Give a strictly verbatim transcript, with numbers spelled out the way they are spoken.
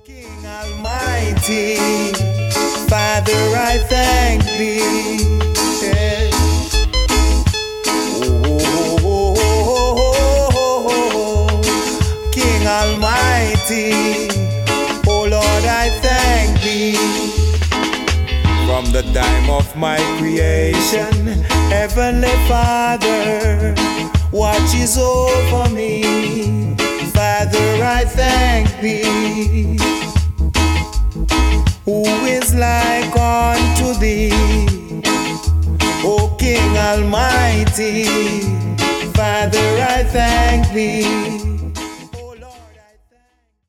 King Almighty, Father, I thank Thee. Yeah. Oh, oh, oh, oh, oh. King Almighty, oh Lord, I thank Thee. From the time of my creation, Heavenly Father watches over me. Father, I thank Thee. Who is like unto Thee, O King Almighty? Father, I thank Thee.